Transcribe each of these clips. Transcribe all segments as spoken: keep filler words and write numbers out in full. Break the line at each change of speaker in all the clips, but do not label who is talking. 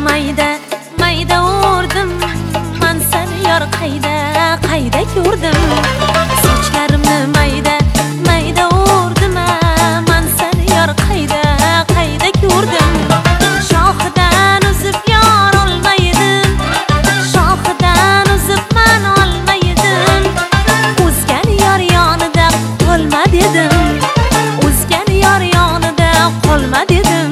mayda mayda o'rdim, men seni yor qayda qayda ko'rdim. Sochlarimni mayda mayda o'rdim, men seni yor qayda qayda ko'rdim. Shoxidan uzib yor olmaydim, shoxidan uzib men olmaydim. O'zgan yor yonida qolma dedim, o'zgan yor yonida qolma dedim.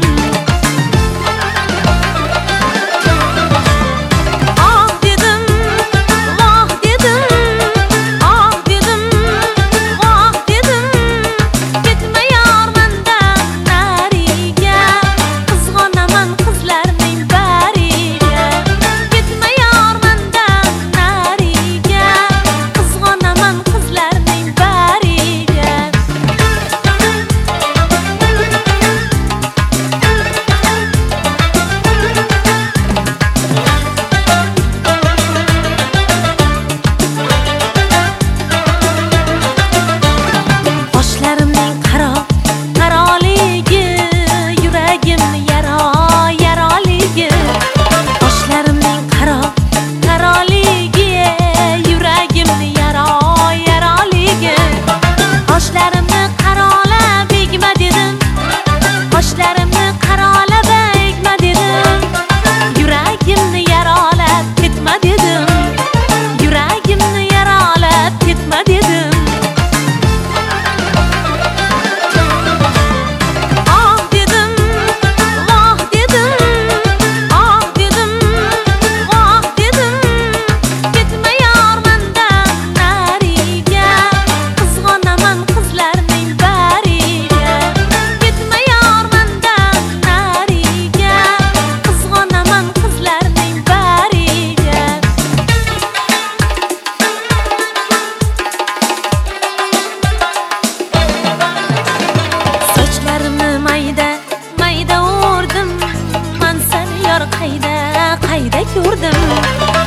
Qayda qayda ko'rdim.